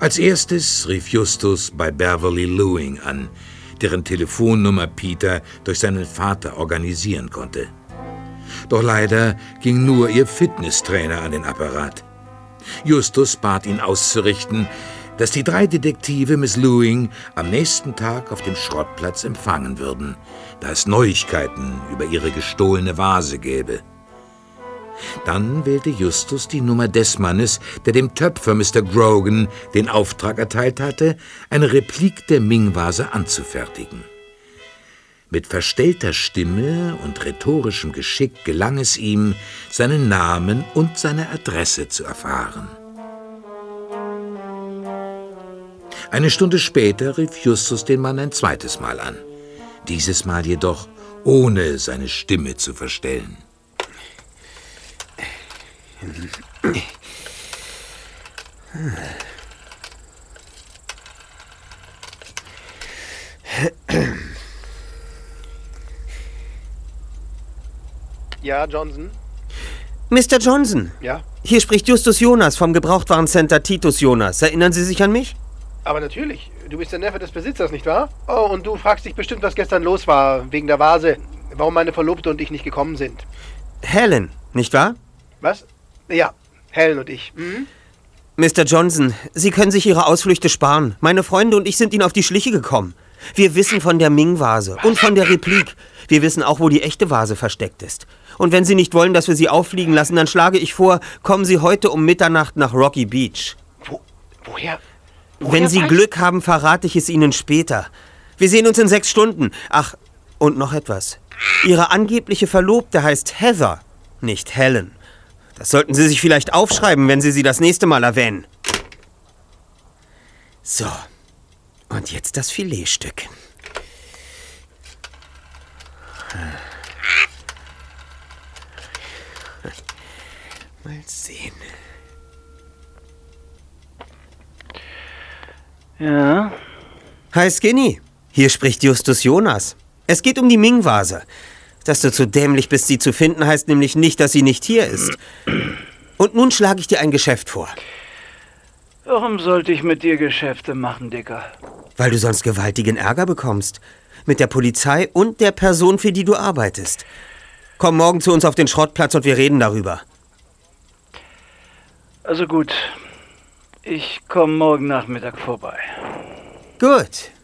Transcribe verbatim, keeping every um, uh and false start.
Als erstes rief Justus bei Beverly Lewing an, deren Telefonnummer Peter durch seinen Vater organisieren konnte. Doch leider ging nur ihr Fitnesstrainer an den Apparat. Justus bat ihn auszurichten, dass die drei Detektive Miss Lewing am nächsten Tag auf dem Schrottplatz empfangen würden, da es Neuigkeiten über ihre gestohlene Vase gäbe. Dann wählte Justus die Nummer des Mannes, der dem Töpfer Mister Grogan den Auftrag erteilt hatte, eine Replik der Ming-Vase anzufertigen. Mit verstellter Stimme und rhetorischem Geschick gelang es ihm, seinen Namen und seine Adresse zu erfahren. Eine Stunde später rief Justus den Mann ein zweites Mal an. Dieses Mal jedoch ohne seine Stimme zu verstellen. Ja, Johnson? Mister Johnson? Ja? Hier spricht Justus Jonas vom Gebrauchtwarencenter Titus Jonas. Erinnern Sie sich an mich? Aber natürlich. Du bist der Neffe des Besitzers, nicht wahr? Oh, und du fragst dich bestimmt, was gestern los war, wegen der Vase, warum meine Verlobte und ich nicht gekommen sind. Helen, nicht wahr? Was? Ja, Helen und ich. Mhm. Mister Johnson, Sie können sich Ihre Ausflüchte sparen. Meine Freunde und ich sind Ihnen auf die Schliche gekommen. Wir wissen von der Ming-Vase und von der Replik. Wir wissen auch, wo die echte Vase versteckt ist. Und wenn Sie nicht wollen, dass wir Sie auffliegen lassen, dann schlage ich vor, kommen Sie heute um Mitternacht nach Rocky Beach. Wo, woher? woher Wenn Sie weiß? Glück haben, verrate ich es Ihnen später. Wir sehen uns in sechs Stunden. Ach, und noch etwas. Ihre angebliche Verlobte heißt Heather, nicht Helen. Das sollten Sie sich vielleicht aufschreiben, wenn Sie sie das nächste Mal erwähnen. So, und jetzt das Filetstück. Mal sehen. Ja? Hi Skinny, hier spricht Justus Jonas. Es geht um die Ming-Vase. Dass du zu dämlich bist, sie zu finden, heißt nämlich nicht, dass sie nicht hier ist. Und nun schlage ich dir ein Geschäft vor. Warum sollte ich mit dir Geschäfte machen, Dicker? Weil du sonst gewaltigen Ärger bekommst. Mit der Polizei und der Person, für die du arbeitest. Komm morgen zu uns auf den Schrottplatz und wir reden darüber. Also gut, ich komme morgen Nachmittag vorbei. Gut.